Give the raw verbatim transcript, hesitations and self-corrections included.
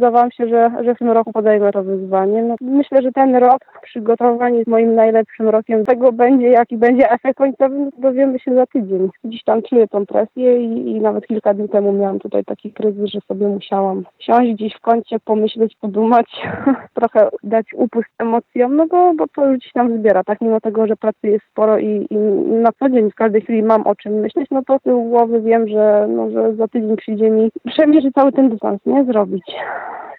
zdecydowałam się, że, że w tym roku podejmę to wyzwanie. No, myślę, że ten rok przygotowań jest moim najlepszym rokiem. Tego będzie, jaki będzie efekt końcowy, no, dowiemy się za tydzień. Dziś tam czuję tą presję i, i nawet kilka dni temu miałam tutaj taki kryzys, że sobie musiałam siąść gdzieś w kącie, pomyśleć, podumać, trochę dać upust emocjom, no bo, bo to już gdzieś tam zbiera, tak? Mimo tego, że pracy jest sporo i, i na co dzień w każdej chwili mam o czym myśleć, no to z tyłu głowy wiem, że, no, że za tydzień przyjdzie mi przemierzyć cały ten dystans, nie? Zrobić.